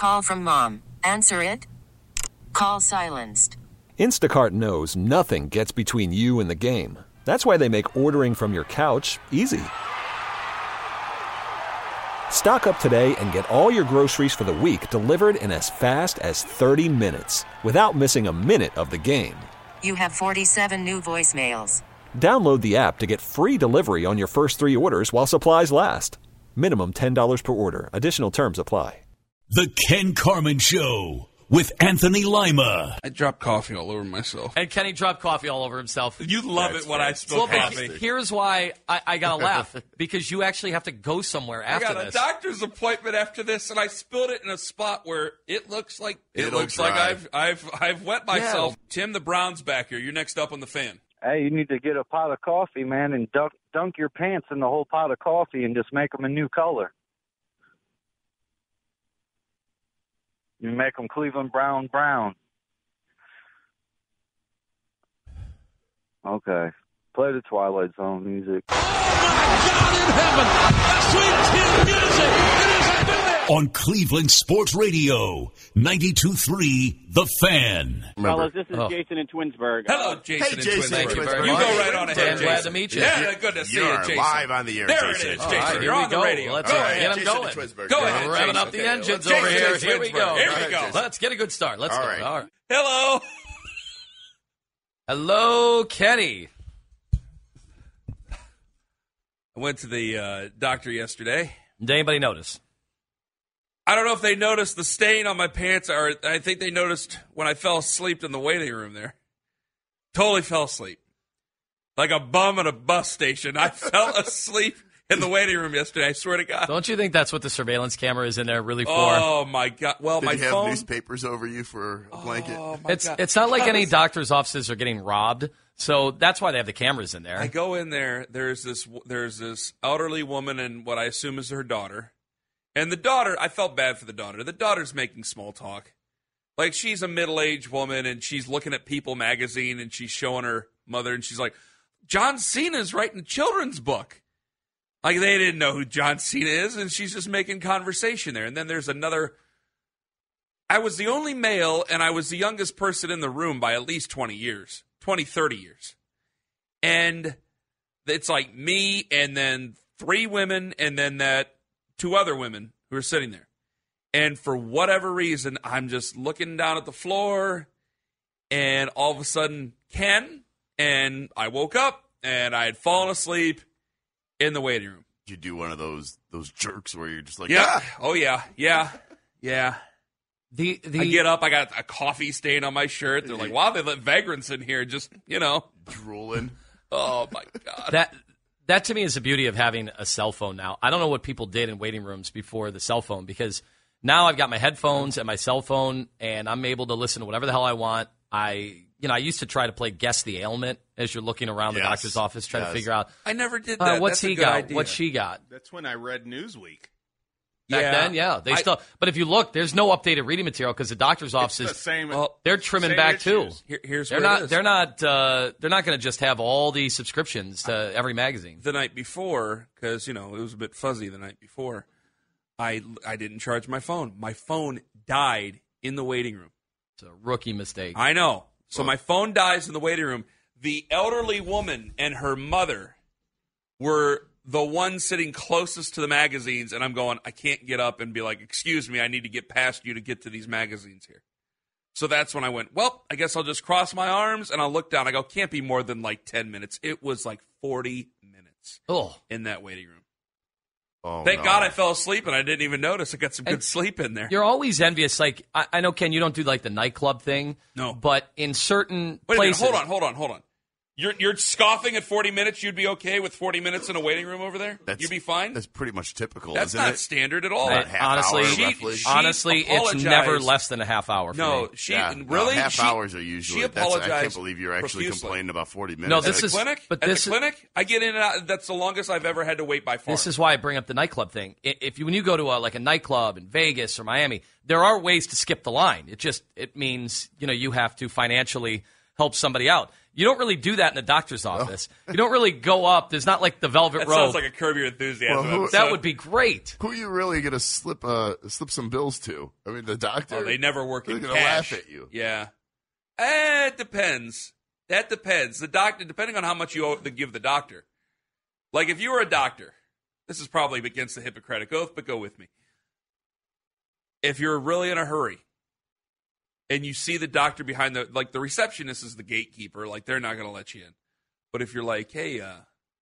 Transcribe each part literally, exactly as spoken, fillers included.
Call from mom. Answer it. Call silenced. Instacart knows nothing gets between you and the game. That's why they make ordering from your couch easy. Stock up today and get all your groceries for the week delivered in as fast as thirty minutes without missing a minute of the game. You have forty-seven new voicemails. Download the app to get free delivery on your first three orders while supplies last. Minimum ten dollars per order. Additional terms apply. The Ken Carman Show with Anthony Lima. I dropped coffee all over myself. And Kenny dropped coffee all over himself. You love That's it when fair. I spill Well, coffee. but here's why I, I got to laugh. Because you actually have to go somewhere I after got a this. doctor's appointment after this, and I spilled it in a spot where it looks like it It'll looks like dry. I've I've I've wet myself. Tim the Brown's back here. You're next up on the fan. Hey, you need to get a pot of coffee, man, and dunk, dunk your pants in the whole pot of coffee and just make them a new color. You make them Cleveland Brown Brown. Okay. Play the Twilight Zone music. On Cleveland Sports Radio, ninety-two point three The Fan. Fellas, this is Oh. Jason in Twinsburg. Hello, Uh, Jason. Hey, in Jason. Twinsburg. Thank you very You much. go right on ahead, Dan, Jason. glad to meet you. Yeah, good to see You're you, Jason. live on the air, There Jason. it is, All Jason. right, You're here on we the go. radio. Let's go get ahead, him Jason going. in Twinsburg. Go Go ahead, We're revving Jason. up the Okay, engines Jason over in here. Here we Twinsburg. go. Here we All right, go. Jason. Let's get a good start. Let's All go. right. All right. Hello. Hello, Kenny. I went to the uh, doctor yesterday. Did anybody notice? I don't know if they noticed the stain on my pants, or I think they noticed when I fell asleep in the waiting room there. Totally fell asleep. Like a bum at a bus station. I fell asleep in the waiting room yesterday, I swear to God. Don't you think that's what the surveillance camera is in there really for? Oh, my God. Well, Did my you have phone. newspapers over you for a blanket? Oh, my It's God. it's not like I any was- doctor's offices are getting robbed, so that's why they have the cameras in there. I go in there. There's this. There's this elderly woman and what I assume is her daughter. And the daughter, I felt bad for the daughter. The daughter's making small talk. Like, she's a middle-aged woman, and she's looking at People magazine, and she's showing her mother, and she's like, John Cena's writing a children's book. Like, they didn't know who John Cena is, and she's just making conversation there. And then there's another. I was the only male, and I was the youngest person in the room by at least twenty years, twenty, thirty years. And it's like me, and then three women, and then that two other women who are sitting there. And for whatever reason, I'm just looking down at the floor, and all of a sudden, Ken, and I woke up, and I had fallen asleep in the waiting room. Did you do one of those those jerks where you're just like, Yeah. ah! Oh, yeah. Yeah. Yeah. the the I get up, I got a coffee stain on my shirt. They're like, wow, they let vagrants in here. Just, you know. drooling. Oh, my God. that that to me is the beauty of having a cell phone now. I don't know what people did in waiting rooms before the cell phone, because now I've got my headphones and my cell phone, and I'm able to listen to whatever the hell I want. I, you know, I used to try to play Guess the Ailment as you're looking around the Yes. doctor's office trying Yes. to figure out I never did uh, that. what's That's a he good got, idea. what's she got. That's when I read Newsweek. Back Yeah. then, yeah, they I- still. But if you look, there's no updated reading material because the doctor's It's the offices same. Well, they're trimming same back issues. too. Here, here's They're where it not. is. They're not. Uh, they're not going to just have all these subscriptions to every magazine. The night before, because, you know, it was a bit fuzzy the night before, I, I didn't charge my phone. My phone died in the waiting room. It's a rookie mistake. I know. So my phone dies in the waiting room. The elderly woman and her mother were the ones sitting closest to the magazines, and I'm going, I can't get up and be like, excuse me, I need to get past you to get to these magazines here. So that's when I went, well, I guess I'll just cross my arms, and I'll look down. I go, can't be more than like ten minutes. It was like forty minutes Oh, in that waiting room. Oh, Thank no. God I fell asleep, and I didn't even notice. I got some good And sleep in there. you're always envious. Like I, I know, Ken, you don't do like the nightclub thing. No. but in certain Wait a minute, places, hold on, hold on, hold on. You're you're scoffing at forty minutes. You'd be okay with forty minutes in a waiting room over there? That's, You'd be fine? That's pretty much typical, That's isn't not it? standard at all. I- About half honestly, hour, She- roughly. she- honestly, it's apologized. never less than a half hour. For No, me. she Yeah, no, really half she, hours are usually. She That's, I can't apologized believe you're actually profusely. complaining about forty minutes. No, At this the is- clinic. but At this the is- clinic, I get in and out. That's the longest I've ever had to wait by far. This is why I bring up the nightclub thing. I- If you, when you go to a, like a nightclub in Vegas or Miami, there are ways to skip the line. It just it means you know you have to financially help somebody out. You don't really do that in a doctor's office. You don't really go up. There's not like the velvet That rope. sounds like a Curb Your Enthusiasm Well, who- episode. That would be great. Who are you really going to slip uh, slip some bills to? I mean, the doctor? Oh, they never work They're in gonna cash. laugh at you. Yeah. Eh, it depends. That depends. The doctor, depending on how much you owe to give the doctor. Like if you were a doctor, this is probably against the Hippocratic Oath, but go with me. If you're really in a hurry and you see the doctor behind the, like the receptionist is the gatekeeper, like they're not going to let you in. But if you're like, hey, uh,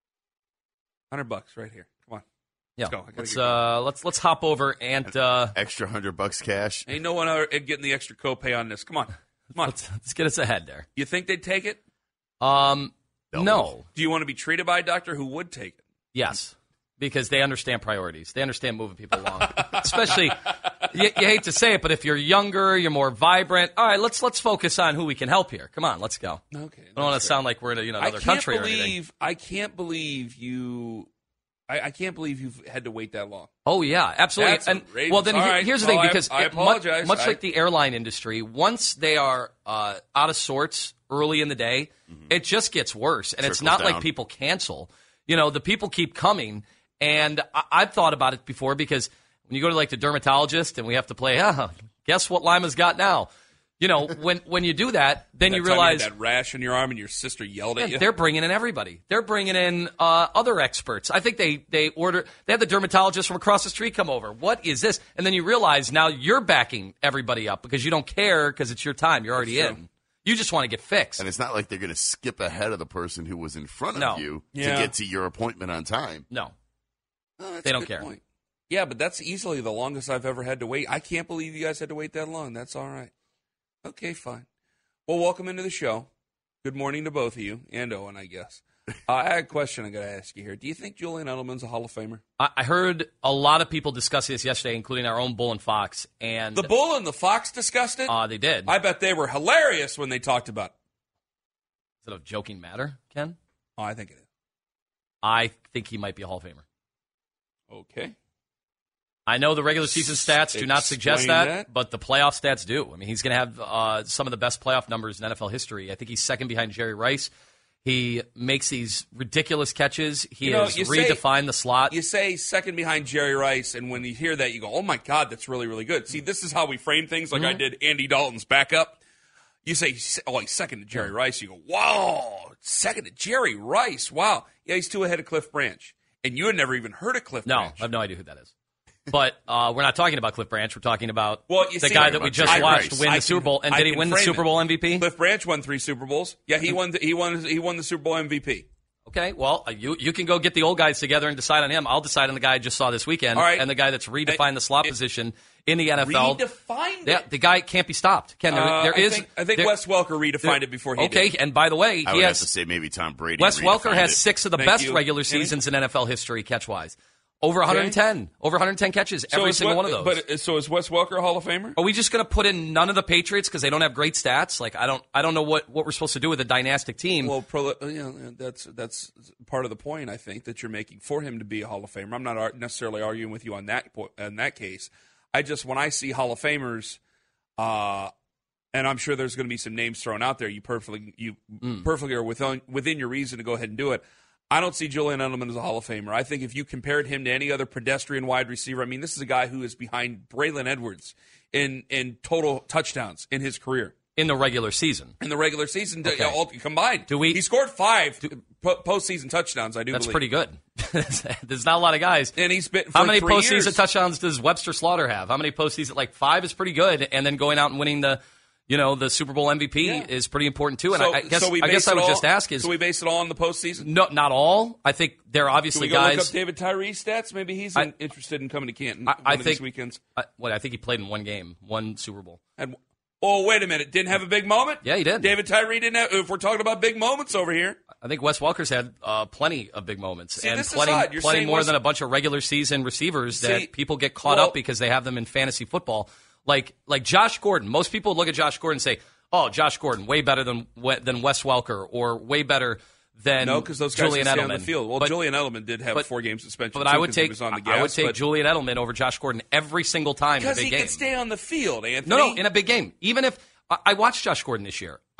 hundred bucks right here. Come on. Yeah. Let's go. I gotta Let's get going. uh, let's let's hop over and uh, Extra hundred bucks cash. Ain't no one other getting the extra copay on this. Come on. Come on. let's, let's get us ahead there. You think they'd take it? Um, No. no. Do you want to be treated by a doctor who would take it? Yes, because they understand priorities. They understand moving people along. Especially, you, you hate to say it, but if you're younger, you're more vibrant. All right, let's let's focus on who we can help here. Come on, let's go. Okay. I don't want to sound like we're in a, you know, another I can't country or believe, anything. I can't believe you. I, I can't believe you've had to wait that long. Oh yeah, absolutely. That's and outrageous. well, then All here- right. here's the Well, thing, I- because I it- mu- apologize. much I- like the airline industry, once they are uh, out of sorts early in the day, it just gets worse, and it's Trickles not like down. people cancel. You know, the people keep coming, and I- I've thought about it before because when you go to like the dermatologist and we have to play, ah, guess what Lima's got now? You know, when when you do that, then That you time realize had that rash in your arm and your sister yelled at yeah, you. they're bringing in everybody. They're bringing in uh, other experts. I think they they order. They had the dermatologist from across the street come over. What is this? And then you realize now you're backing everybody up because you don't care because it's your time. You're already That's true. in. You just want to get fixed. And it's not like they're going to skip ahead of the person who was in front No. of you Yeah. to get to your appointment on time. No, Oh, that's they a don't good care. point. Yeah, but that's easily the longest I've ever had to wait. I can't believe you guys had to wait that long. That's all right. Okay, fine. Well, welcome into the show. Good morning to both of you, and Owen, I guess. Uh, I had a question I got to ask you here. Do you think Julian Edelman's a Hall of Famer? I, I heard a lot of people discussing this yesterday, including our own Bull and Fox, and The Bull and the Fox discussed it? uh, they did. I bet they were hilarious when they talked about it. Is it a joking matter, Ken? Oh, I think it is. I think he might be a Hall of Famer. Okay. I know the regular season stats do not suggest Explain that, that. but the playoff stats do. I mean, he's going to have uh, some of the best playoff numbers in N F L history. I think he's second behind Jerry Rice. He makes these ridiculous catches. He You know, has you say- redefined the slot. You say second behind Jerry Rice, and when you hear that, you go, oh, my God, that's really, really good. See, this is how we frame things like I did Andy Dalton's backup. You say, oh, he's second to Jerry Rice. You go, wow, second to Jerry Rice. Wow. Yeah, he's two ahead of Cliff Branch. And you had never even heard of Cliff no, Branch. I have no idea who that is. But uh, we're not talking about Cliff Branch. We're talking about Well, you the see- guy that we just Jerry watched Rice. win I the Super can- Bowl. And I did he can win the frame Super it. Bowl M V P? Cliff Branch won three Super Bowls. Yeah, he won. The, he won. He won the Super Bowl M V P. Okay, well, uh, you you can go get the old guys together and decide on him. I'll decide on the guy I just saw this weekend, All right. and the guy that's redefined the slot it- position in the N F L. Redefined Yeah, it. the guy can't be stopped. Ken, there, Uh, there I is. think, I think there- Wes Welker redefined there- it before he Okay, did. and by the way, I he would has have to say maybe Tom Brady. Wes Welker redefined has it. six of the Thank best you. regular Kenny? seasons in N F L history catch wise. Over one hundred ten. Over one hundred ten catches, every is single what- one of those. But so is Wes Welker a Hall of Famer? Are we just going to put in none of the Patriots because they don't have great stats? Like I don't, I don't know what, what we're supposed to do with a dynastic team. Well, pro, you know, that's that's part of the point I think that you're making for him to be a Hall of Famer. I'm not ar- necessarily arguing with you on that po- in that case. I just when I see Hall of Famers, uh, and I'm sure there's going to be some names thrown out there. You perfectly you Mm. perfectly are within within your reason to go ahead and do it. I don't see Julian Edelman as a Hall of Famer. I think if you compared him to any other pedestrian wide receiver, I mean, this is a guy who is behind Braylon Edwards in in total touchdowns in his career. in the regular season. In the regular season, Okay. all combined. Do we- He scored five po- postseason touchdowns, I do That's believe. pretty good. There's not a lot of guys. And he's been for How many three postseason years. touchdowns does Webster Slaughter have? How many postseason? Like five is pretty good, and then going out and winning the, you know, the Super Bowl M V P Yeah. is pretty important too. And So, I, I guess so we I base guess I it would all- just ask is so we base it all on the postseason? no, not all. I think there are Can obviously we go look guys. up David Tyree stats? Maybe he's I- in- interested in coming to Canton I- one I of these think- weekends. I, what I think he played in one game, one Super Bowl. And, oh, wait a minute. Didn't have a big moment? Yeah, he did. David Tyree didn't have, if we're talking about big moments over here. I think Wes Welker's had uh, plenty of big moments See, and this is plenty, odd. You're plenty saying more Wes- than a bunch of regular season receivers See, that people get caught well- up because they have them in fantasy football. Like like Josh Gordon. Most people look at Josh Gordon and say, "Oh, Josh Gordon, way better than than Wes Welker, or way better than No, because those guys Julian can stay Edelman." on the field. Well, but, Julian Edelman did have but- a four-game suspension, but too, I would 'cause he take was on the I would gas, take but- Julian Edelman over Josh Gordon every single time in a Because big he game. could stay on the field, Anthony. No, no, in a big game. Even if I, I watched Josh Gordon this year,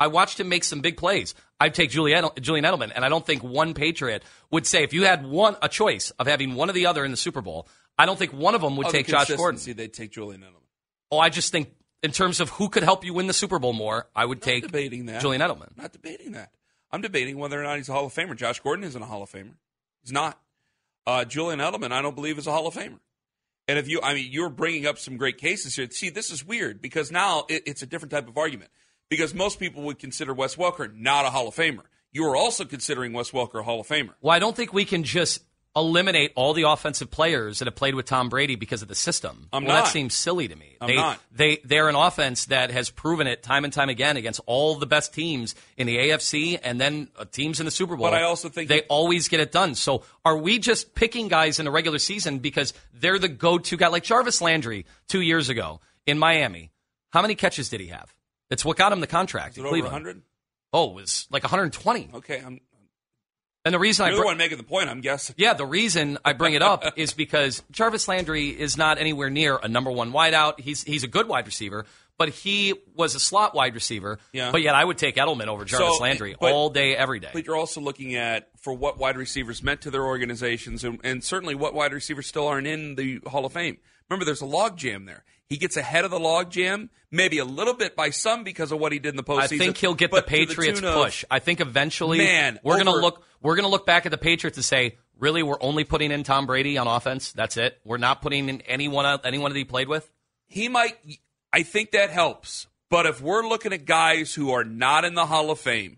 I watched him make some big plays. I'd take Julian, Julian Edelman, and I don't think one Patriot would say, if you had one a choice of having one or the other in the Super Bowl, I don't think one of them would oh, take the Josh Gordon. They'd take Julian Edelman. Oh, I just think in terms of who could help you win the Super Bowl more, I would Not take debating that. Julian Edelman. I'm not debating that. I'm debating whether or not he's a Hall of Famer. Josh Gordon isn't a Hall of Famer. He's not. Uh, Julian Edelman, I don't believe, is a Hall of Famer. And if you, I mean, you're bringing up some great cases here. See, this is weird because now it, it's a different type of argument. Because most people would consider Wes Welker not a Hall of Famer. You are also considering Wes Welker a Hall of Famer. Well, I don't think we can just eliminate all the offensive players that have played with Tom Brady because of the system. I'm well, not. That seems silly to me. I'm they, not. They, they're an offense that has proven it time and time again against all the best teams in the A F C and then uh, teams in the Super Bowl. But I also think they you- always get it done. So are we just picking guys in the regular season because they're the go-to guy? Like Jarvis Landry two years ago in Miami. How many catches did he have? It's what got him the contract. Is it in over Cleveland. one hundred? Oh, it was like one hundred twenty. Okay, I'm. And the reason You're I the br- one making the point, I'm guessing. Yeah, the reason I bring it up is because Jarvis Landry is not anywhere near a number one wideout. He's he's a good wide receiver, but he was a slot wide receiver. Yeah. But yet I would take Edelman over Jarvis So, Landry but- all day, every day. But you're also looking at for what wide receivers meant to their organizations, and, and certainly what wide receivers still aren't in the Hall of Fame. Remember, there's a log jam there. He gets ahead of the log jam, maybe a little bit by some because of what he did in the postseason. I think he'll get the but to Patriots tune of- push. I think eventually Man, we're going to over- look we're going to look back at the Patriots and say, really, we're only putting in Tom Brady on offense. That's it. We're not putting in anyone else- anyone that he played with. He might. I think that helps. But if we're looking at guys who are not in the Hall of Fame,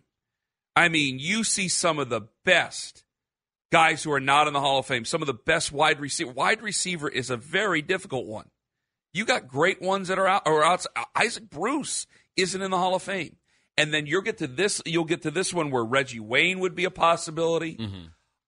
I mean, you see some of the best guys who are not in the Hall of Fame. Some of the best wide receiver. Wide receiver is a very difficult one. You got great ones that are out or out. Isaac Bruce isn't in the Hall of Fame, and then you'll get to this. You'll get to this one where Reggie Wayne would be a possibility. Mm-hmm.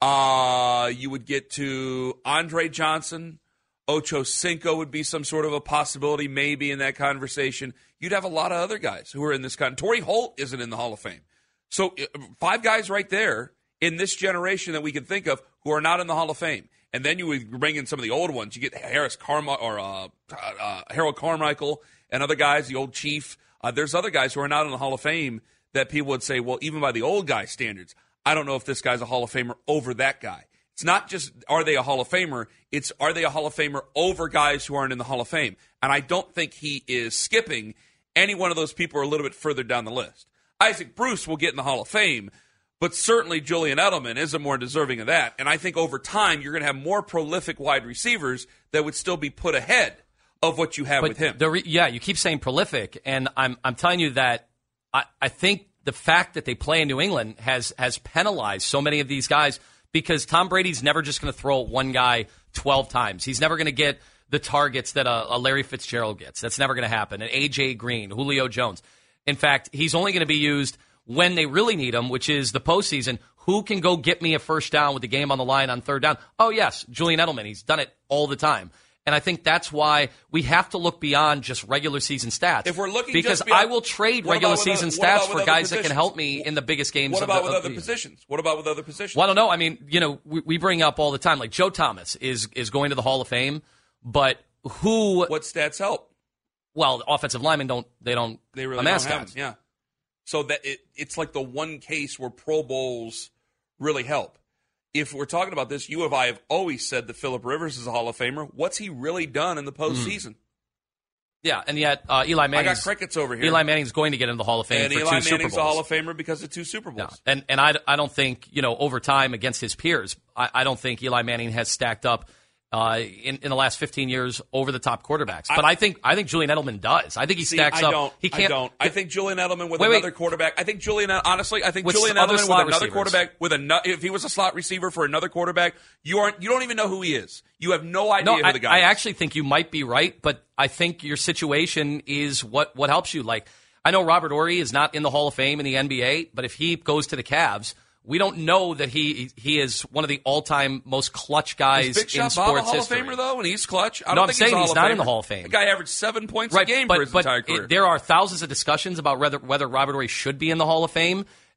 Uh, you would get to Andre Johnson. Ocho Cinco would be some sort of a possibility, maybe in that conversation. You'd have a lot of other guys who are in this kind. Torrey Holt isn't in the Hall of Fame, so five guys right there in this generation that we can think of who are not in the Hall of Fame. And then you would bring in some of the old ones. You get Harris Carmi- or uh, uh, Harold Carmichael and other guys, the old Chief. Uh, there's other guys who are not in the Hall of Fame that people would say, well, even by the old guy standards, I don't know if this guy's a Hall of Famer over that guy. It's not just are they a Hall of Famer, it's are they a Hall of Famer over guys who aren't in the Hall of Fame. And I don't think he is skipping any one of those people or a little bit further down the list. Isaac Bruce will get in the Hall of Fame, but certainly Julian Edelman isn't more deserving of that. And I think over time you're going to have more prolific wide receivers that would still be put ahead of what you have But with him. the re- yeah, you keep saying prolific, and I'm I'm telling you that I, I think the fact that they play in New England has has penalized so many of these guys because Tom Brady's never just going to throw at one guy twelve times. He's never going to get the targets that a, a Larry Fitzgerald gets. That's never going to happen. And A J Green, Julio Jones. In fact, he's only going to be used when they really need him, which is the postseason. Who can go get me a first down with the game on the line on third down? Oh, yes, Julian Edelman. He's done it all the time. And I think that's why we have to look beyond just regular season stats. If we're looking because just beyond, I will trade what regular about with season other, what stats about for with guys other that can help me in the biggest games. What of about the, with of other the positions? What about with other positions? Well, I don't know. I mean, you know, we, we bring up all the time, like Joe Thomas is is going to the Hall of Fame, but who? What stats help? Well, offensive linemen don't. They don't. They really are don't mascots. have them, yeah. So that it, it's like the one case where Pro Bowls really help. If we're talking about this, you and I have always said that Phillip Rivers is a Hall of Famer. What's he really done in the postseason? Mm. Yeah, and yet uh, Eli Manning. I got crickets over here. Eli Manning's going to get into the Hall of Fame and for Eli two Super Manning's Bowls. a Hall of Famer because of two Super Bowls. Yeah. And and I, I don't think, you know, over time against his peers, I, I don't think Eli Manning has stacked up uh, in, in the last fifteen years over the top quarterbacks. But I, I think I think Julian Edelman does. I think he see, stacks I up. Don't, he can't, I don't. I think Julian Edelman with wait, wait. another quarterback. I think Julian, honestly, I think With Julian other Edelman with slot another receivers. quarterback, with a, if he was a slot receiver for another quarterback, you aren't. You don't even know who he is. You have no idea No, who I, the guy I is. actually think you might be right, but I think your situation is what, what helps you. Like, I know Robert Horry is not in the Hall of Fame in the N B A, but if he goes to the Cavs, we don't know that he he is one of the all-time most clutch guys Is Big in Shot Bob sports a Hall history. of Famer, though, and he's clutch? I No, don't I'm think saying he's, a he's Hall not of in the Famer. Hall of Fame. The guy averaged seven points Right, a game but, for his but entire it- career. there are thousands of discussions about whether whether Robert Horry should be in the Hall of Fame,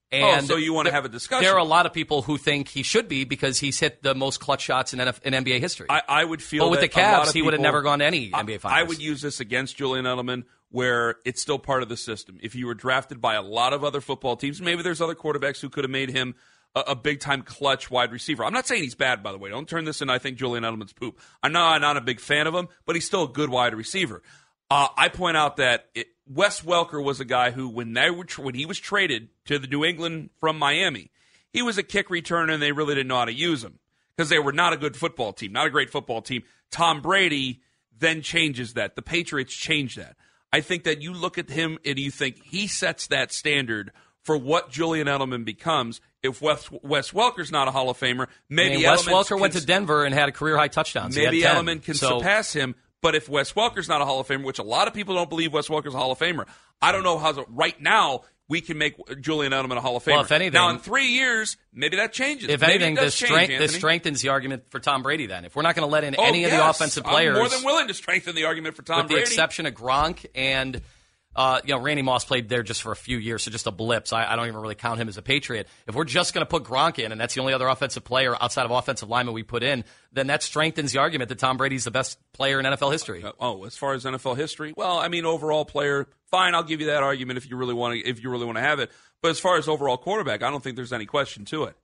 And oh, so you want to th- have a discussion? There are a lot of people who think he should be because he's hit the most clutch shots in, N F- in N B A history. I, I would feel but with that the a lot Cavs, of he would have people- never gone to any N B A finals. I would use this against Julian Edelman, where it's still part of the system. If you were drafted by a lot of other football teams, maybe there's other quarterbacks who could have made him a, a big-time clutch wide receiver. I'm not saying he's bad, by the way. Don't turn this into I think Julian Edelman's poop. I'm not, I'm not a big fan of him, but he's still a good wide receiver. Uh, I point out that it, Wes Welker was a guy who, when they were tra- when he was traded to the New England from Miami, he was a kick returner, and they really didn't know how to use him because they were not a good football team, not a great football team. Tom Brady then changes that. The Patriots changed that. I think that you look at him and you think he sets that standard for what Julian Edelman becomes. If Wes, Wes Welker's not a Hall of Famer, maybe I mean, Wes Edelman Welker can, went to Denver and had a career-high touchdowns. He Maybe had ten. Edelman can so, surpass him. But if Wes Welker's not a Hall of Famer, which a lot of people don't believe Wes Welker's a Hall of Famer, I don't know how right now we can make Julian Edelman a Hall of Famer. Well, if anything, now in three years, maybe that changes. If maybe anything, it this, does strength, change, this Anthony. strengthens the argument for Tom Brady then. If we're not going to let in Oh, any yes. of the offensive players. I'm more than willing to strengthen the argument for Tom with Brady. the exception of Gronk and uh, you know, Randy Moss played there just for a few years, so just a blip. So I, I don't even really count him as a Patriot. If we're just going to put Gronk in, and that's the only other offensive player outside of offensive lineman we put in, then that strengthens the argument that Tom Brady's the best player in N F L history. Uh, oh, as far as N F L history, well, I mean, overall player, fine. I'll give you that argument if you really want to. If you really want to have it. But as far as overall quarterback, I don't think there's any question to it.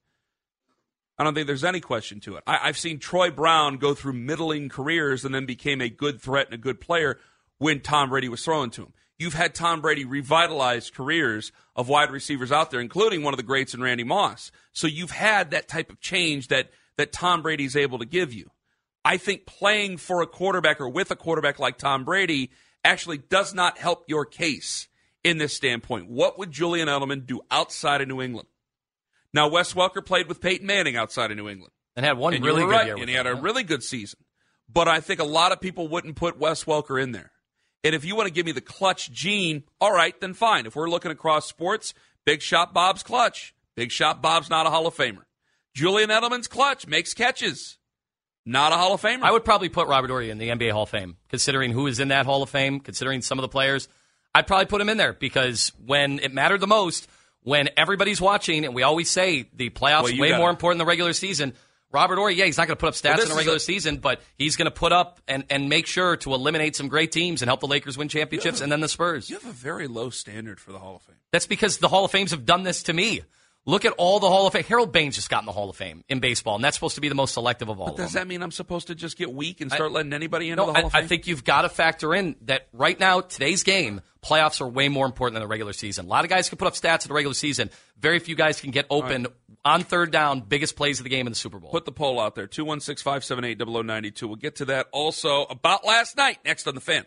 I don't think there's any question to it. I, I've seen Troy Brown go through middling careers and then became a good threat and a good player when Tom Brady was throwing to him. You've had Tom Brady revitalize careers of wide receivers out there, including one of the greats in Randy Moss. So you've had that type of change that, that Tom Brady's able to give you. I think playing for a quarterback or with a quarterback like Tom Brady actually does not help your case in this standpoint. What would Julian Edelman do outside of New England? Now, Wes Welker played with Peyton Manning outside of New England. And had one and really you were good right, year. And with he had him, a yeah. really good season. But I think a lot of people wouldn't put Wes Welker in there. And if you want to give me the clutch gene, all right, then fine. If we're looking across sports, Big Shot Bob's clutch. Big Shot Bob's not a Hall of Famer. Julian Edelman's clutch, makes catches. Not a Hall of Famer. I would probably put Robert Horry in the N B A Hall of Fame, considering who is in that Hall of Fame, considering some of the players. I'd probably put him in there because when it mattered the most, when everybody's watching, and we always say the playoffs Well, you way gotta- more important than the regular season, Robert Horry, yeah, he's not going to put up stats Well, this in a is regular a- season, but he's going to put up and, and make sure to eliminate some great teams and help the Lakers win championships and then the Spurs. You have a very low standard for the Hall of Fame. That's because the Hall of Fames have done this to me. Look at all the Hall of Fame. Harold Baines just got in the Hall of Fame in baseball, and that's supposed to be the most selective of all But of does them. that mean I'm supposed to just get weak and start letting anybody into No, the Hall I, of Fame? I think you've got to factor in that right now, today's game, playoffs are way more important than the regular season. A lot of guys can put up stats in the regular season. Very few guys can get open on third down, biggest plays of the game in the Super Bowl. Put the poll out there, two one six, five seven eight, zero zero nine two. We'll get to that also about last night, next on The Fan.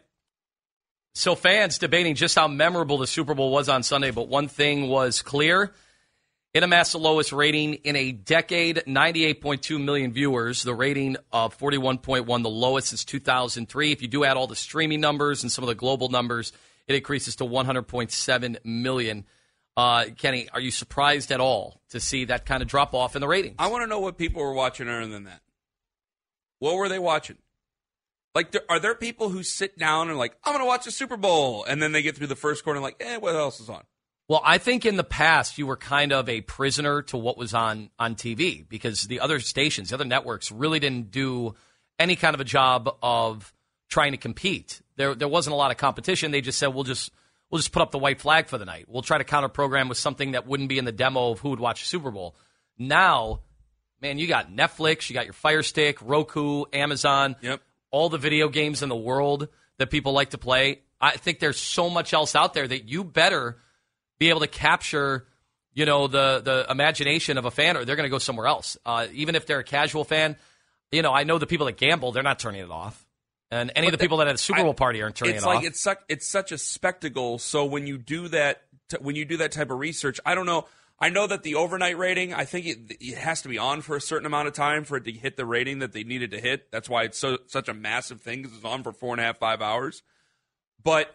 So fans debating just how memorable the Super Bowl was on Sunday, but one thing was clear. It amassed the lowest rating in a decade, ninety-eight point two million viewers. The rating of forty-one point one, the lowest since two thousand three. If you do add all the streaming numbers and some of the global numbers, it increases to one hundred point seven million. Uh, Kenny, are you surprised at all to see that kind of drop off in the ratings? I want to know what people were watching other than that. What were they watching? Like, there, are there people who sit down and like, I'm going to watch the Super Bowl, and then they get through the first quarter and like, eh, what else is on? Well, I think in the past you were kind of a prisoner to what was on, on T V because the other stations, the other networks really didn't do any kind of a job of trying to compete. There there wasn't a lot of competition. They just said, we'll just we'll just put up the white flag for the night. We'll try to counter program with something that wouldn't be in the demo of who would watch the Super Bowl. Now, man, you got Netflix, you got your Fire Stick, Roku, Amazon, Yep. all the video games in the world that people like to play. I think there's so much else out there that you better be able to capture, you know, the the imagination of a fan, or they're going to go somewhere else. Uh, even if they're a casual fan, you know, I know the people that gamble, they're not turning it off. And any But of the people that at a Super Bowl I- party aren't turning it's it like off. it's such it's such a spectacle. So when you do that, t- when you do that type of research, I don't know. I know that the overnight rating, I think it, it has to be on for a certain amount of time for it to hit the rating that they needed to hit. That's why it's so such a massive thing because it's on for four and a half, five hours. But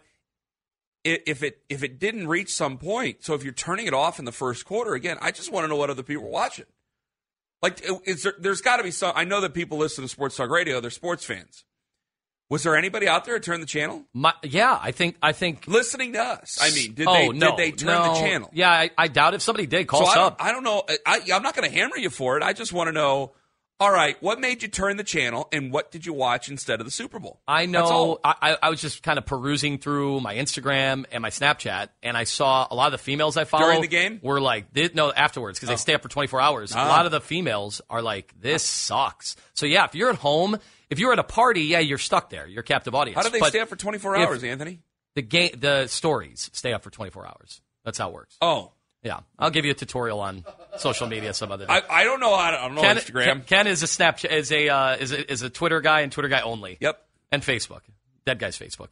i- if it if it didn't reach some point, so if you're turning it off in the first quarter, again, I just want to know what other people are watching. Like, is there, there's got to be some. I know that people listen to Sports Talk Radio; they're sports fans. Was there anybody out there who turned the channel? My, yeah, I think I think listening to us. I mean, did oh, they no, did they turn no. the channel? Yeah, I, I doubt if somebody did. Call so us I up. don't, I don't know. I, I'm not going to hammer you for it. I just want to know. All right, what made you turn the channel, and what did you watch instead of the Super Bowl? I That's know. all. I, I was just kind of perusing through my Instagram and my Snapchat, and I saw a lot of the females I follow During the game? were like, they, no, afterwards because Oh. they stay up for twenty-four hours. Ah. A lot of the females are like, this sucks. So yeah, if you're at home, if you're at a party, yeah, you're stuck there. You're a captive audience. How do they But stay up for twenty-four if- hours, Anthony? The game, the stories stay up for twenty-four hours. That's how it works. Oh, Yeah, I'll give you a tutorial on social media some other day. I, I don't know. I don't, I don't know Ken, Instagram. Ken, Ken is a Snapchat is a uh, is a is a Twitter guy and Twitter guy only. Yep. And Facebook, Dead Guy's Facebook.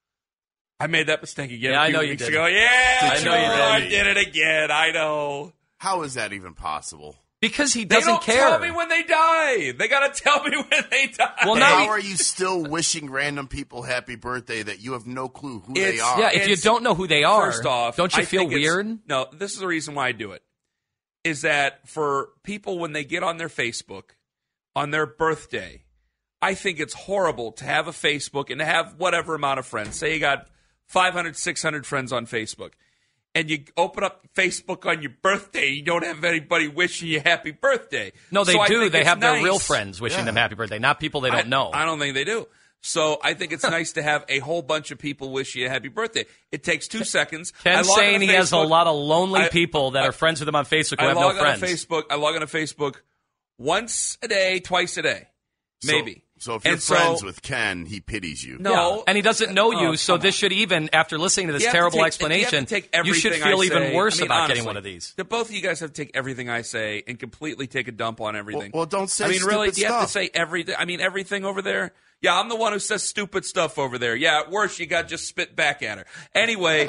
I made that mistake again Yeah, a I few know you weeks did. ago. Yeah, I know you did. I did it again. I know. How is that even possible? Because he They doesn't don't care. tell me when they die. They got to tell me when they die. Well, now How he- are you still wishing random people happy birthday that you have no clue who they It's- are? yeah, if you It's- don't know who they are, First off, don't you I feel think it's- weird? No, this is the reason why I do it. Is that for people when they get on their Facebook on their birthday, I think it's horrible to have a Facebook and to have whatever amount of friends. Say you got five hundred, six hundred friends on Facebook, and you open up Facebook on your birthday, you don't have anybody wishing you happy birthday. No, they So I do. think They it's have their nice. real friends wishing Yeah. them happy birthday, not people they don't I, know. I don't think they do. So I think it's nice to have a whole bunch of people wish you a happy birthday. It takes two seconds. I Ken's log saying onto he has a Facebook. lot of lonely I- people that I- are friends with him on Facebook who I have log no friends. on to Facebook. I log on to Facebook once a day, twice a day, So- maybe. So, if you're And so- friends with Ken, he pities you. No. Yeah. And he doesn't know you, Oh, so come this on. should even, after listening to this You have to terrible take- explanation, you, have to take you should everything feel I even say- worse I mean, about honestly, getting one of these. The both of you guys have to take everything I say and completely take a dump on everything. Well- well, don't say I mean, really, stupid do you have to stuff. say everything? I mean, everything over there. Yeah, I'm the one who says stupid stuff over there. Yeah, at worst, you got to just spit back at her. Anyway.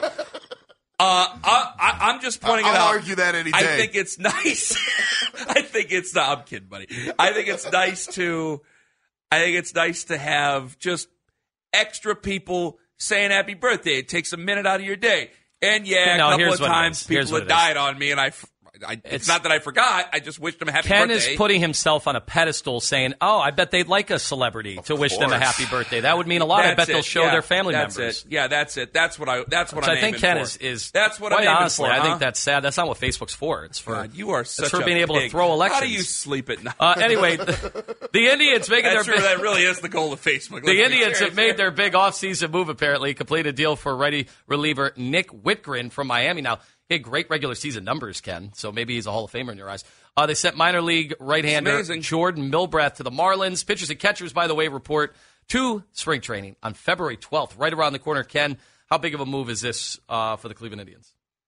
Uh, I, I, I'm just pointing I'll it out. argue that any I day. think it's nice. I think it's. No, I'm kidding, buddy. I think it's nice to. I think it's nice to have just extra people saying happy birthday. It takes a minute out of your day. And yeah, No, a couple here's of what it times is. Here's people what have it is. died on me, and I. I it's, It's- not that I forgot. I just wished them a happy Ken birthday. is putting himself on a pedestal saying, oh, I bet they'd like a celebrity to wish them a course. happy birthday. That would mean a lot. I That's bet they'll it. show Yeah, their family that's members. It. Yeah, that's it. That's what I. That's what Which I'm I think aiming Ken for. is, is That's what quite I'm aiming honestly, for. I huh? think that's sad. That's not what Facebook's for. It's for God, you are such it's for a being able to pig. throw elections. How do you sleep at night? Uh, anyway, the, the Indians making That's their true. big, That really is the goal of Facebook. Let's the be Indians serious have made here. their big offseason move. Apparently, completed a deal for righty reliever Nick Whitgren from Miami. Now, he had great regular season numbers, Ken. So maybe he's a Hall of Famer in your eyes. Uh, they sent minor league right-hander amazing. Jordan Milbrath to the Marlins. Pitchers and catchers, by the way, report to spring training on February twelfth, right around the corner. Ken, how big of a move is this uh, for the Cleveland Indians?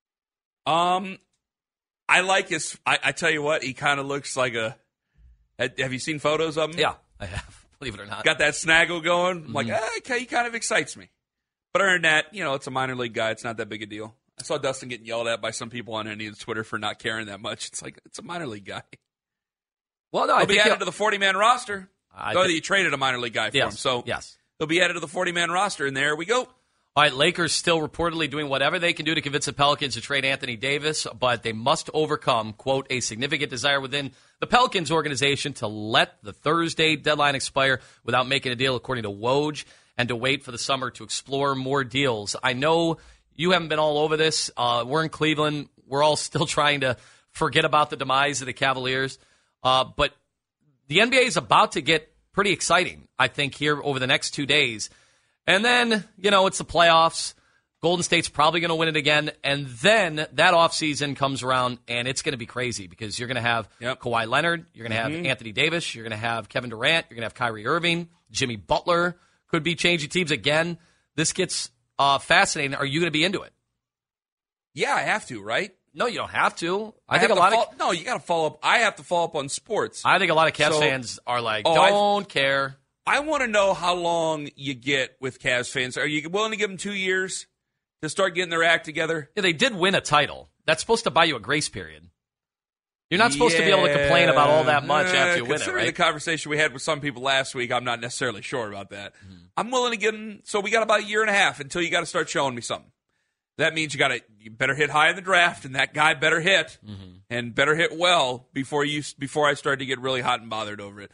Um, I like his. I, I tell you what, he kind of looks like a. Have you seen photos of him? Yeah, I have. Believe it or not. Got that snaggle going. I'm like, Mm-hmm. ah, okay, he kind of excites me. But other than that, you know, it's a minor league guy. It's not that big a deal. I saw Dustin getting yelled at by some people on Indians Twitter for not caring that much. It's like, it's a minor league guy. Well, no, I He'll be think added he'll- to the forty-man roster. I Oh, thi- you traded a minor league guy for Yes, him. So yes. he'll be added to the forty-man roster, and there we go. All right, Lakers still reportedly doing whatever they can do to convince the Pelicans to trade Anthony Davis, but they must overcome, quote, a significant desire within the Pelicans organization to let the Thursday deadline expire without making a deal, according to Woj, and to wait for the summer to explore more deals. I know you haven't been all over this. Uh, we're in Cleveland. We're all still trying to forget about the demise of the Cavaliers. Uh, but the N B A is about to get pretty exciting, I think, here over the next two days. And then, you know, it's the playoffs. Golden State's probably going to win it again. And then that offseason comes around, and it's going to be crazy because you're going to have Yep. Kawhi Leonard. You're going to have Mm-hmm. Anthony Davis. You're going to have Kevin Durant. You're going to have Kyrie Irving. Jimmy Butler could be changing teams again. This gets uh, fascinating. Are you going to be into it? Yeah, I have to, right? No, you don't have to. I, I think have a to lot fol- of No, you got to follow up. I have to follow up on sports. I think a lot of Cavs So- fans are like, Oh, I- don't care. I want to know how long you get with Cavs fans. Are you willing to give them two years to start getting their act together? Yeah, they did win a title. That's supposed to buy you a grace period. You're not supposed to be able to complain about all that much Yeah, after you win it, considering right? the conversation we had with some people last week, I'm not necessarily sure about that. Mm-hmm. I'm willing to give them. So we got about a year and a half until you got to start showing me something. That means you got to you better hit high in the draft, and that guy better hit Mm-hmm. and better hit well before you before I start to get really hot and bothered over it.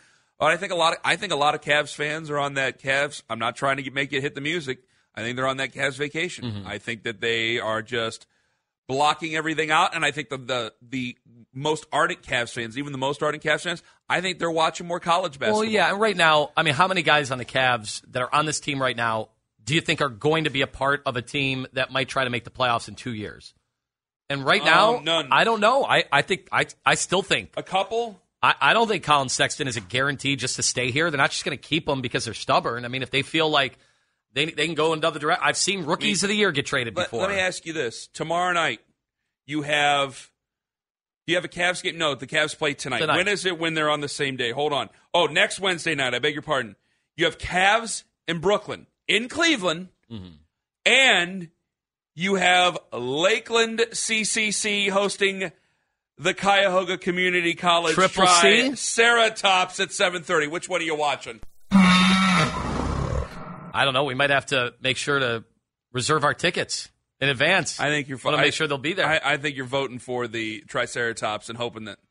Oh, I think a lot of I think a lot of Cavs fans are on that Cavs. I'm not trying to get, make it hit the music. I think they're on that Cavs vacation. Mm-hmm. I think that they are just blocking everything out, and I think the, the the most ardent Cavs fans, even the most ardent Cavs fans, I think they're watching more college basketball. Well, yeah, and right now, I mean, how many guys on the Cavs that are on this team right now do you think are going to be a part of a team that might try to make the playoffs in two years? And right now, um, none. I don't know. I, I think I I still think a couple. I, I don't think Colin Sexton is a guarantee just to stay here. They're not just going to keep him because they're stubborn. I mean, if they feel like they they can go in another direction, I've seen rookies I mean, of the year get traded let, before. Let me ask you this: tomorrow night, you have you have a Cavs game. No, the Cavs play tonight. tonight. When is it? When they're on the same day? Hold on. Oh, next Wednesday night. I beg your pardon. You have Cavs in Brooklyn, in Cleveland, mm-hmm. and you have Lakeland C C C hosting the Cuyahoga Community College Triple C? Triceratops at seven thirty. Which one are you watching? I don't know. We might have to make sure to reserve our tickets in advance. I think you're. Want to make sure they'll be there. I, I think you're voting for the Triceratops and hoping that,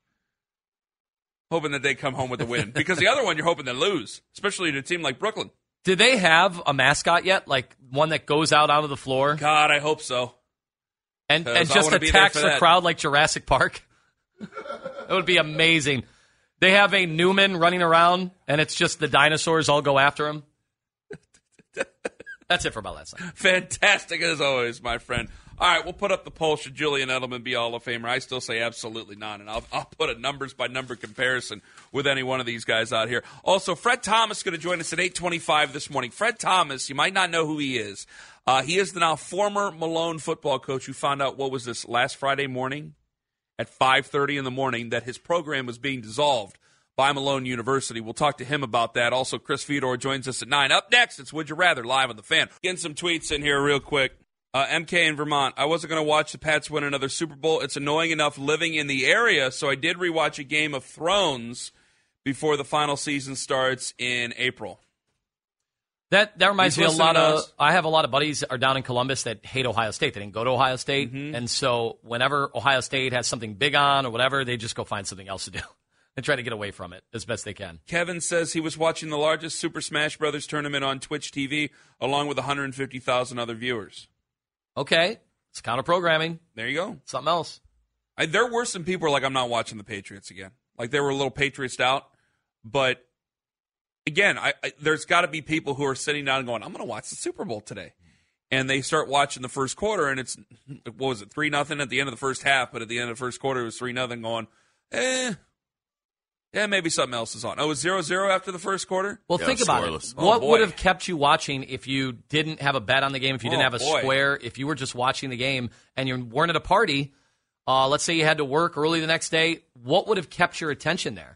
hoping that they come home with a win. Because the other one, you're hoping they lose, especially to a team like Brooklyn. Do they have a mascot yet? Like one that goes out onto the floor? God, I hope so. And and just attacks the crowd like Jurassic Park? It would be amazing. They have a Newman running around, and it's just the dinosaurs all go after him. That's it for about last night. Fantastic as always, my friend. All right, we'll put up the poll. Should Julian Edelman be Hall of Famer? I still say absolutely not, and I'll, I'll put a numbers-by-number comparison with any one of these guys out here. Also, Fred Thomas is going to join us at eight twenty-five this morning. Fred Thomas, you might not know who he is. Uh, he is the now former Malone football coach who found out, what was this, last Friday morning at five thirty in the morning that his program was being dissolved by Malone University. We'll talk to him about that. Also, Chris Fedor joins us at nine. Up next, it's Would You Rather, live on The Fan. Getting some tweets in here real quick. Uh, M K in Vermont. I wasn't going to watch the Pats win another Super Bowl. It's annoying enough living in the area, so I did rewatch a Game of Thrones before the final season starts in April. That that reminds me a lot of, I have a lot of buddies that are down in Columbus that hate Ohio State. They didn't go to Ohio State. Mm-hmm. And so whenever Ohio State has something big on or whatever, they just go find something else to do and try to get away from it as best they can. Kevin says he was watching the largest Super Smash Brothers tournament on Twitch T V along with one hundred fifty thousand other viewers. Okay. It's counter-programming. There you go. Something else. I, there were some people who were like, I'm not watching the Patriots again. Like, they were a little Patriots out. But, again, I, I, there's got to be people who are sitting down and going, I'm going to watch the Super Bowl today. And they start watching the first quarter, and it's, what was it, three nothing at the end of the first half, but at the end of the first quarter, it was three nothing going, eh, yeah, maybe something else is on. Oh, it was zero zero after the first quarter? Well, yeah, think about scoreless. it. What oh, would have kept you watching if you didn't have a bet on the game, if you didn't oh, have a boy. square, if you were just watching the game and you weren't at a party, uh, let's say you had to work early the next day, what would have kept your attention there?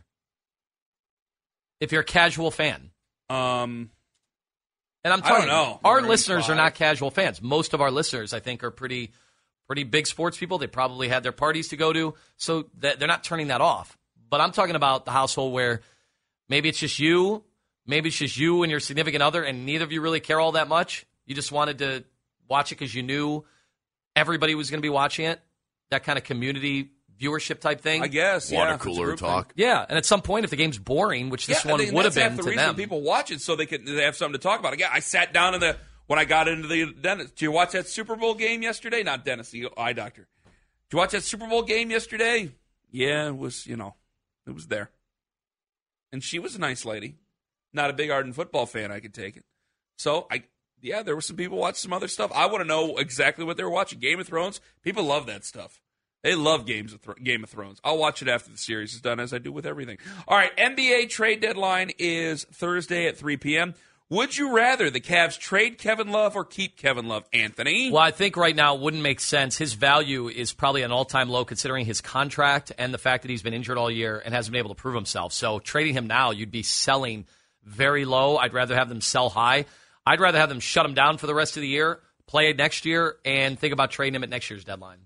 If you're a casual fan. Um, and I'm I don't telling know. you, our Three, listeners five. are not casual fans. Most of our listeners, I think, are pretty pretty big sports people. They probably had their parties to go to, so that they're not turning that off. But I'm talking about the household where maybe it's just you, maybe it's just you and your significant other, and neither of you really care all that much. You just wanted to watch it because you knew everybody was going to be watching it, that kind of community viewership type thing. I guess, Water yeah. cooler It's a group talk. thing. Yeah, and at some point, if the game's boring, which this yeah, one I think would have that's been half the to reason them. people watch it, so they could they have something to talk about. Again, I sat down in the when I got into the dentist. Did you watch that Super Bowl game yesterday? Not dentist, the eye doctor. Did you watch that Super Bowl game yesterday? Yeah, it was. You know, it was there. And she was a nice lady. Not a big ardent football fan, I could take it. So, I yeah, there were some people watching some other stuff. I want to know exactly what they were watching. Game of Thrones, people love that stuff. They love games of Th- Game of Thrones. I'll watch it after the series is done, as I do with everything. All right, N B A trade deadline is Thursday at three p.m. Would you rather the Cavs trade Kevin Love or keep Kevin Love, Anthony? Well, I think right now it wouldn't make sense. His value is probably an all-time low considering his contract and the fact that he's been injured all year and hasn't been able to prove himself. So trading him now, you'd be selling very low. I'd rather have them sell high. I'd rather have them shut him down for the rest of the year, play it next year, and think about trading him at next year's deadline.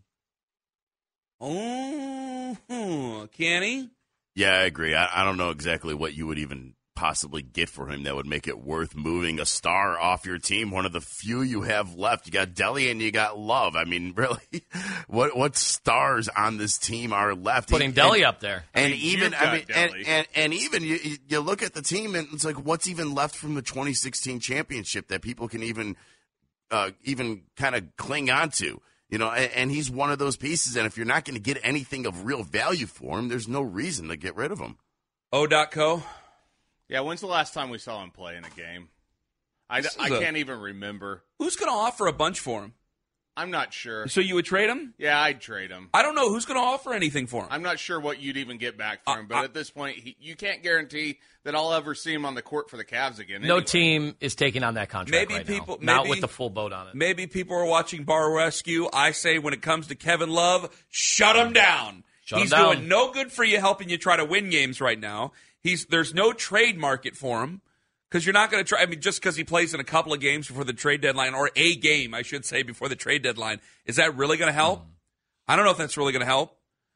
Oh, Kenny? Yeah, I agree. I, I don't know exactly what you would even possibly get for him that would make it worth moving a star off your team? One of the few you have left. You got Deli and you got Love. I mean, really, what what stars on this team are left? Putting and, Deli up there, and I mean, even you've I got mean, and, Deli. and and even you you look at the team and it's like, what's even left from the twenty sixteen championship that people can even uh, even kind of cling on to? You know, and, and he's one of those pieces. And if you're not going to get anything of real value for him, there's no reason to get rid of him. O dot co. Yeah, when's the last time we saw him play in a game? I, This is I a- can't even remember. Who's going to offer a bunch for him? I'm not sure. So you would trade him? Yeah, I'd trade him. I don't know who's going to offer anything for him. I'm not sure what you'd even get back for him, but Uh, I- at this point, he, you can't guarantee that I'll ever see him on the court for the Cavs again. no anyway. team is taking on that contract Maybe right people- now. Not maybe- with the full boat on it. Maybe people are watching Bar Rescue. I say when it comes to Kevin Love, shut him down. Shut him He's down. doing no good for you, helping you try to win games right now. He's there's no trade market for him because you're not going to try. I mean, just because he plays in a couple of games before the trade deadline, or a game, I should say, before the trade deadline, is that really going to help? Mm. I don't know if that's really going to help.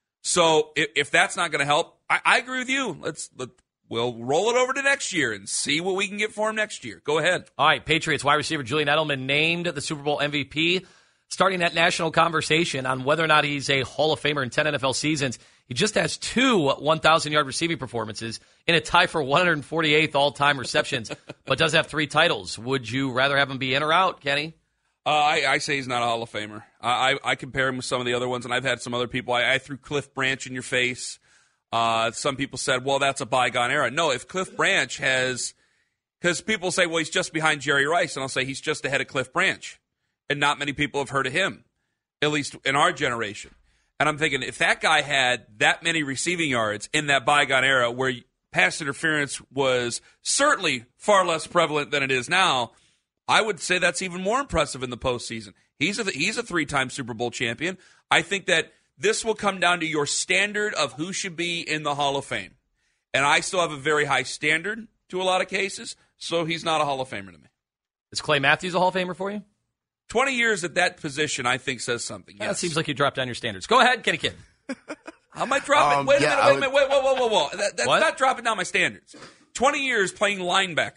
So if, if that's not going to help, I, I agree with you. Let's let we'll roll it over to next year and see what we can get for him next year. Go ahead. All right, Patriots wide receiver Julian Edelman named the Super Bowl M V P, starting that national conversation on whether or not he's a Hall of Famer in ten N F L seasons. He just has two one thousand-yard receiving performances in a tie for one hundred forty-eighth all-time receptions, but does have three titles. Would you rather have him be in or out, Kenny? Uh, I, I say he's not a Hall of Famer. I, I, I compare him with some of the other ones, and I've had some other people. I, I threw Cliff Branch in your face. Uh, some people said, well, that's a bygone era. No, if Cliff Branch has – because people say, well, he's just behind Jerry Rice, and I'll say he's just ahead of Cliff Branch. And not many people have heard of him, at least in our generation. And I'm thinking, if that guy had that many receiving yards in that bygone era where pass interference was certainly far less prevalent than it is now, I would say that's even more impressive in the postseason. He's a, he's a three-time Super Bowl champion. I think that this will come down to your standard of who should be in the Hall of Fame. And I still have a very high standard to a lot of cases, so he's not a Hall of Famer to me. Is Clay Matthews a Hall of Famer for you? twenty years at that position, I think, says something. Yes. That seems like you dropped down your standards. Go ahead, Kenny Kid. How am I dropping? Um, wait a yeah, minute, I wait a would- minute, wait, whoa, whoa, whoa, whoa. That, that's What? not dropping down my standards. twenty years playing linebacker.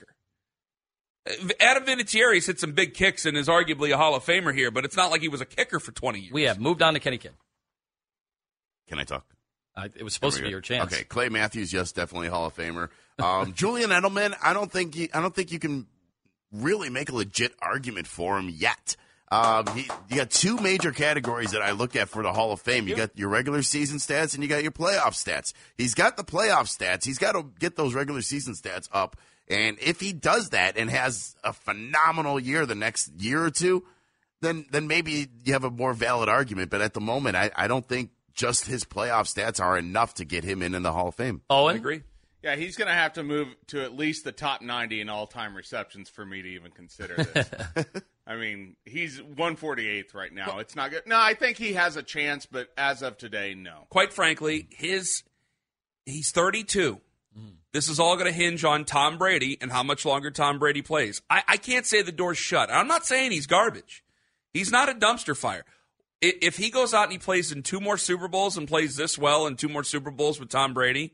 Adam Vinatieri's hit some big kicks and is arguably a Hall of Famer here, but it's not like he was a kicker for twenty years. We have moved on to Kenny Kid. Can I talk? Uh, it was supposed to be your chance. Okay, Clay Matthews, yes, definitely Hall of Famer. Um, Julian Edelman, I don't think you, I don't think you can really make a legit argument for him yet. Um, he, you got two major categories that I look at for the Hall of Fame. You got your regular season stats and you got your playoff stats. He's got the playoff stats. He's got to get those regular season stats up. And if he does that and has a phenomenal year the next year or two, then then maybe you have a more valid argument. But at the moment, I, I don't think just his playoff stats are enough to get him in, in the Hall of Fame. Owen? I agree. Yeah, he's going to have to move to at least the top ninety in all-time receptions for me to even consider this. I mean, he's one forty-eighth right now. It's not good. No, I think he has a chance, but as of today, no. Quite frankly, his he's thirty-two. This is all going to hinge on Tom Brady and how much longer Tom Brady plays. I, I can't say the door's shut. I'm not saying he's garbage. He's not a dumpster fire. I- If he goes out and he plays in two more Super Bowls and plays this well in two more Super Bowls with Tom Brady,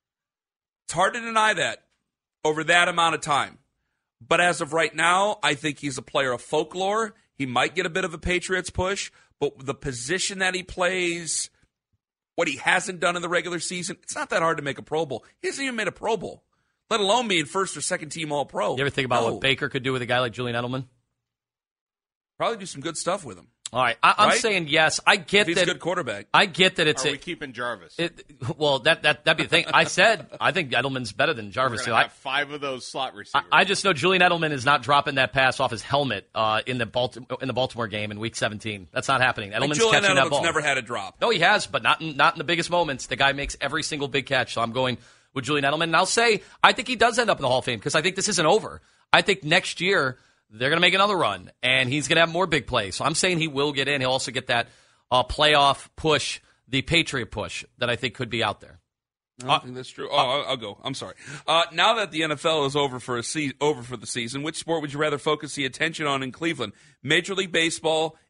it's hard to deny that over that amount of time. But as of right now, I think he's a player of folklore. He might get a bit of a Patriots push, but the position that he plays, what he hasn't done in the regular season, it's not that hard to make a Pro Bowl. He hasn't even made a Pro Bowl, let alone being first or second team All-Pro. You ever think about No. what Baker could do with a guy like Julian Edelman? Probably do some good stuff with him. All right, I, I'm Right? saying yes. I If get he's that. a good quarterback. I get that it's Are a, we keeping Jarvis? It, well, that that that'd be the thing. I said I think Edelman's better than We're Jarvis. going too. to I, have five of those slot I, receivers. I just know Julian Edelman is not dropping that pass off his helmet uh, in the Baltimore in the Baltimore game in Week seventeen. That's not happening. Like Edelman's Julian catching that Edelman's ball. never had a drop. No, he has, but not in, not in the biggest moments. The guy makes every single big catch. So I'm going with Julian Edelman, and I'll say I think he does end up in the Hall of Fame because I think this isn't over. I think next year they're going to make another run, and he's going to have more big plays. So I'm saying he will get in. He'll also get that uh, playoff push, the Patriot push that I think could be out there. I don't think that's true. Oh, I'll, I'll go. I'm sorry. Uh, now that the N F L is over for a se- over for the season, which sport would you rather focus the attention on in Cleveland? Major League Baseball,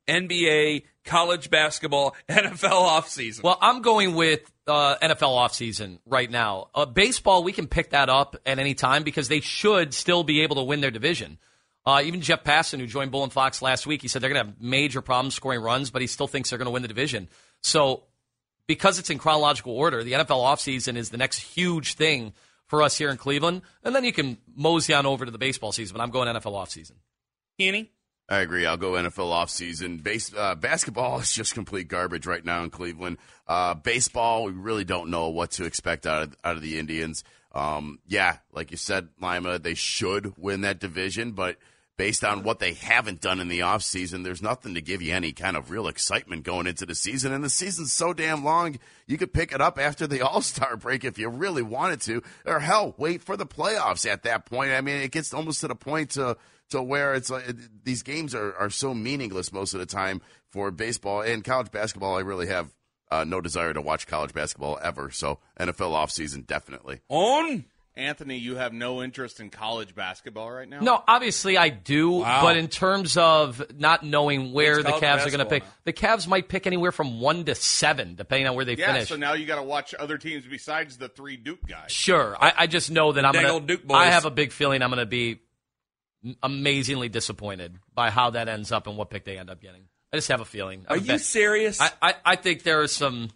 N B A, college basketball, N F L offseason? Well, I'm going with uh, N F L offseason right now. Uh, baseball, we can pick that up at any time because they should still be able to win their division. Uh, even Jeff Passan, who joined Bull and Fox last week, he said they're going to have major problems scoring runs, but he still thinks they're going to win the division. So because it's in chronological order, the N F L offseason is the next huge thing for us here in Cleveland. And then you can mosey on over to the baseball season, but I'm going N F L offseason. Kenny? I agree. I'll go N F L offseason. Base, uh, basketball is just complete garbage right now in Cleveland. Uh, baseball, we really don't know what to expect out of, out of the Indians. Um, yeah, like you said, Lima, they should win that division, but based on what they haven't done in the offseason, there's nothing to give you any kind of real excitement going into the season. And the season's so damn long, you could pick it up after the All-Star break if you really wanted to. Or, hell, wait for the playoffs at that point. I mean, it gets almost to the point to to where it's like these games are, are so meaningless most of the time for baseball. And college basketball, I really have uh, no desire to watch college basketball ever. So N F L offseason, definitely. On? Anthony, you have no interest in college basketball right now? No, obviously I do, Wow. but in terms of not knowing where It's the college Cavs are going to basketball pick, now. the Cavs might pick anywhere from one to seven, depending on where they Yeah, finish. so now you got to watch other teams besides the three Duke guys. Sure, I, I just know that I'm Dang going old Duke to. boys. I have a big feeling I'm going to be amazingly disappointed by how that ends up and what pick they end up getting. I just have a feeling. Are I'm you bet- serious? I, I, I think there is some.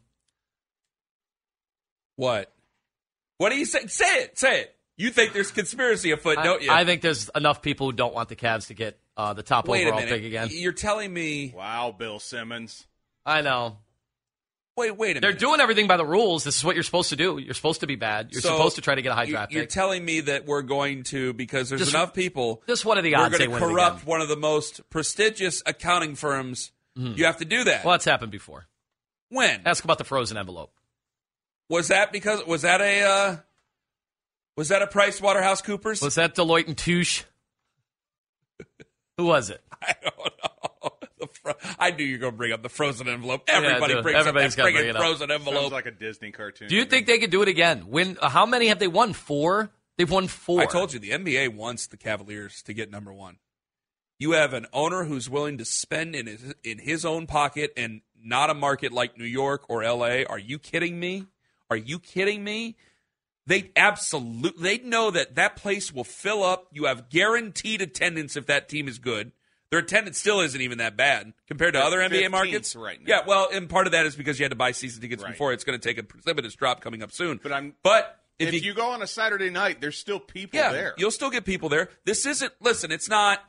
What? What do you say? Say it. Say it. You think there's conspiracy afoot, I, don't you? I think there's enough people who don't want the Cavs to get uh, the top Wait a overall minute. pick again. You're telling me. Wow, Bill Simmons. I know. Wait, wait a They're minute. doing everything by the rules. This is what you're supposed to do. You're supposed to be bad. You're So, supposed to try to get a high you- draft You're pick. telling me that we're going to, because there's Just- enough people, Just what are the we're odds they going to win it corrupt again? one of the most prestigious accounting firms. You have to do that. Well, that's happened before. When? Ask about the frozen envelope. Was that because, was that a, uh, was that a Price Waterhouse Coopers? Was that Deloitte and Touche? Who was it? I don't know. The fro- I knew you were going to bring up the frozen envelope. Everybody dude. brings Everybody's up gotta that bring friggin' it up. frozen envelope. Sounds like a Disney cartoon. Do you think they could do it again? Win? Uh, how many have they won? Four? They've won four. I told you, the N B A wants the Cavaliers to get number one. You have an owner who's willing to spend in his, in his own pocket and not a market like New York or L A. Are you kidding me? Are you kidding me? They absolutely they know that that place will fill up. You have guaranteed attendance if that team is good. Their attendance still isn't even that bad compared to They're other N B A fifteenth markets. right now. Yeah, well, and part of that is because you had to buy season tickets Right. before. It's going to take a precipitous drop coming up soon. But I'm- but if, If, you, you go on a Saturday night, there's still people yeah, there. you'll still get people there. This isn't. Listen, it's not.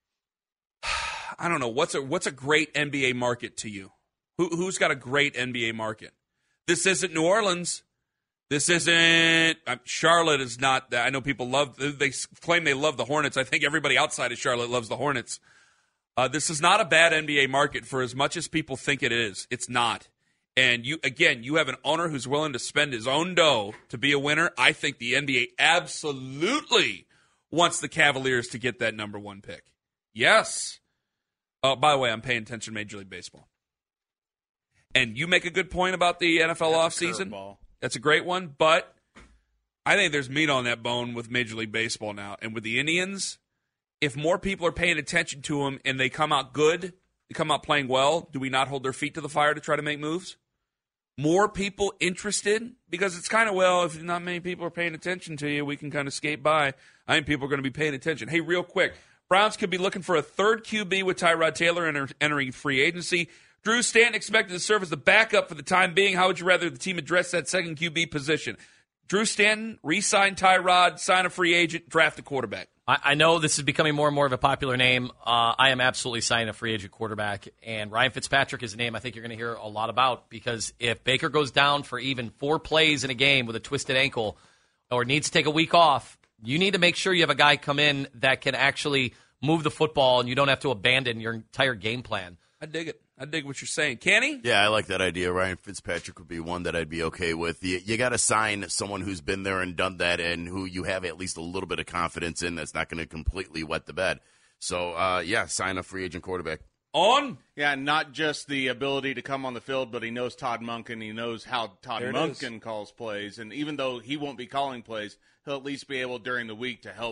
I don't know what's a what's a great N B A market to you. Who who's got a great N B A market? This isn't New Orleans. This isn't uh, Charlotte. Is not. I know people love. They claim they love the Hornets. I think everybody outside of Charlotte loves the Hornets. Uh, this is not a bad N B A market for as much as people think it is. It's not. And you again, you have an owner who's willing to spend his own dough to be a winner. I think the N B A absolutely wants the Cavaliers to get that number one pick. Yes. Oh, by the way, I'm paying attention to Major League Baseball. And you make a good point about the N F L That's a offseason. curveball. That's a great one, but I think there's meat on that bone with Major League Baseball now. And with the Indians, if more people are paying attention to them and they come out good, they come out playing well, do we not hold their feet to the fire to try to make moves? More people interested? Because it's kind of, well, if not many people are paying attention to you, we can kind of skate by. I think people are going to be paying attention. Hey, real quick, Browns could be looking for a third Q B with Tyrod Taylor enter, entering free agency. Drew Stanton expected to serve as the backup for the time being. How would you rather the team address that second Q B position? Drew Stanton, re-sign Tyrod, sign a free agent, draft a quarterback. I, I know this is becoming more and more of a popular name. Uh, I am absolutely signing a free agent quarterback. And Ryan Fitzpatrick is a name I think you're going to hear a lot about, because if Baker goes down for even four plays in a game with a twisted ankle or needs to take a week off, you need to make sure you have a guy come in that can actually move the football and you don't have to abandon your entire game plan. I dig it. I dig what you're saying. Kenny? Yeah, I like that idea. Ryan Fitzpatrick would be one that I'd be okay with. You, you got to sign someone who's been there and done that, and who you have at least a little bit of confidence in, that's not going to completely wet the bed. So, uh, yeah, sign a free agent quarterback. On? Yeah, not just the ability to come on the field, but he knows Todd Monken. He knows how Todd There it Monken calls plays. And even though he won't be calling plays, he'll at least be able during the week to help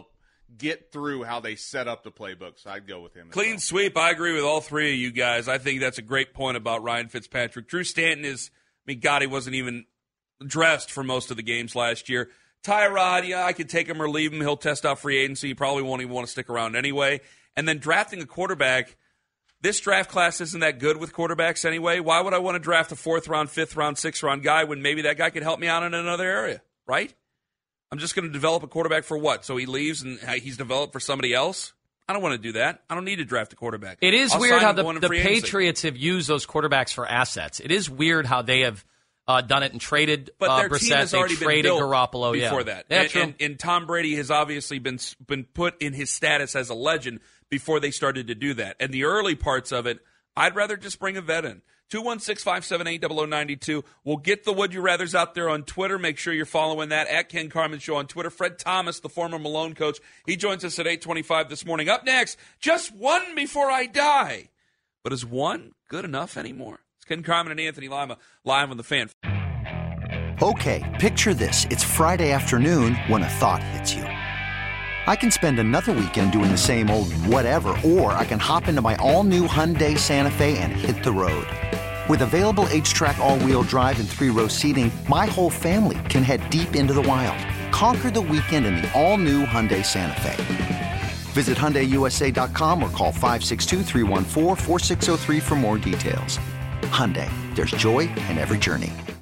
get through how they set up the playbook. So I'd go with him. Clean well. sweep. I agree with all three of you guys. I think that's a great point about Ryan Fitzpatrick. Drew Stanton is, I mean, God, he wasn't even dressed for most of the games last year. Tyrod, yeah, I could take him or leave him. He'll test out free agency. He probably won't even want to stick around anyway. And then drafting a quarterback, this draft class isn't that good with quarterbacks anyway. Why would I want to draft a fourth round, fifth round, sixth round guy when maybe that guy could help me out in another area, right? I'm just going to develop a quarterback for what? So he leaves and he's developed for somebody else? I don't want to do that. I don't need to draft a quarterback. It is I'll weird how sign the, one in the free agency. Patriots have used those quarterbacks for assets. It is weird how they have uh, done it and traded But uh, their Brissett. team has they already been traded built Garoppolo before yeah. that. Yeah, and, true. and, and Tom Brady has obviously been been put in his status as a legend before they started to do that. And the early parts of it, I'd rather just bring a vet in. two one six, five seven eight, zero zero nine two. We'll get the Would You Rathers out there on Twitter. Make sure you're following that at Ken Carman Show on Twitter. Fred Thomas, the former Malone coach, he joins us at eight twenty-five this morning. Up next, just one before I die. But is one good enough anymore? It's Ken Carman and Anthony Lima live on The Fan. Okay, picture this. It's Friday afternoon when a thought hits you. I can spend another weekend doing the same old whatever, or I can hop into my all-new Hyundai Santa Fe and hit the road. With available H-Track all-wheel drive and three-row seating, my whole family can head deep into the wild. Conquer the weekend in the all-new Hyundai Santa Fe. Visit Hyundai U S A dot com or call five six two, three one four, four six zero three for more details. Hyundai, there's joy in every journey.